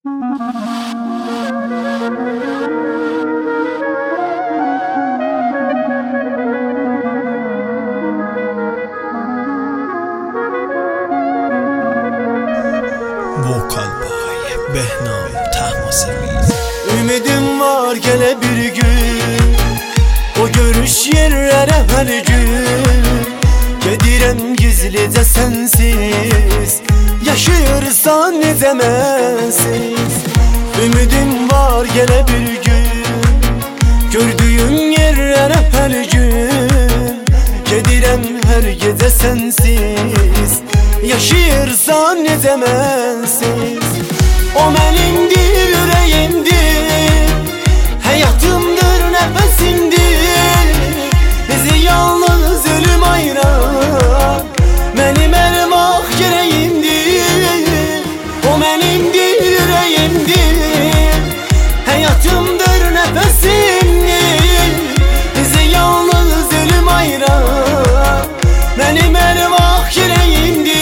Vokal Bay Behnam Tahmasemiz. Ümidim var gele bir gün, o görüş yerlere her gün. Gedirem gizlice sensiz, yaşıyorsan ne demezsiz. Ümidim var gele bir gün, gördüğüm yerlere her gün. Gedirem her gece sensiz, yaşıyorsan ne demezsiz. O benimdir, yüreğimdir, hayatımdır, nefesimdir. Bizi yalnız ölüm ayırar, benim ermak yüreğimdir. O benimdir, yüreğimdir, hayatımdır, nefesimdir. Bizi yalnız ölüm ayırar, benim ermak yüreğimdir.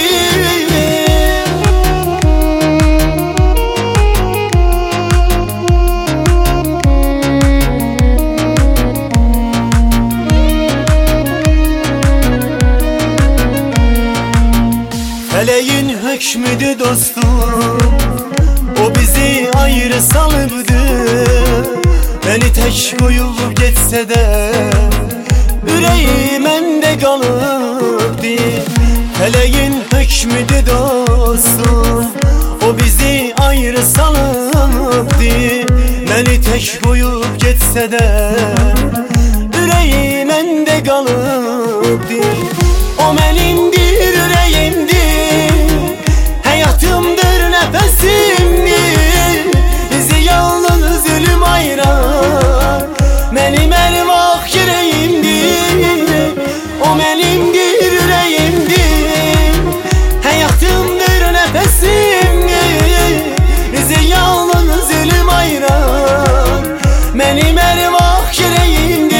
Feleğin hükmüdü dostum, o bizi ayrı salıbdı. Beni tek koyup geçse de yüreğim ende kalıbdı. Feleğin hükmüdü dostum, o bizi ayrı salıbdı. Beni tek koyup geçse de yüreğim ende kalıbdı. O benimdir, yüreğimdir, hayatımdır, nefesimdir. Bizi yalnız ölüm ayırar, benim ermak yüreğimdir. O benimdir, yüreğimdir, hayatımdır, nefesimdir. Bizi yalnız ölüm ayırar, benim ermak yüreğimdir.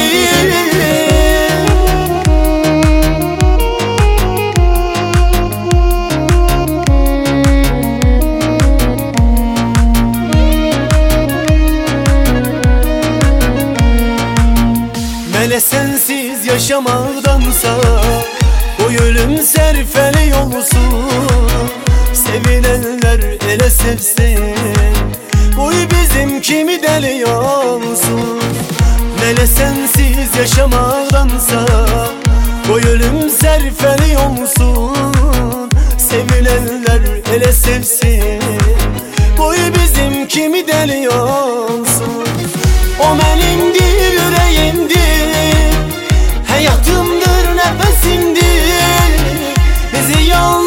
Hele sensiz yaşamaktansa o ölüm serfeli olsun. Sevilenler ele sevsin, boy bizim kimi deli olsun. Hele sensiz yaşamaktansa o ölüm serfeli olsun. Sevilenler ele sevsin, boy bizim kimi deli olsun. O benimdir, yüreğimdir, hayatımdır, nefesimdir. Bizi yalnız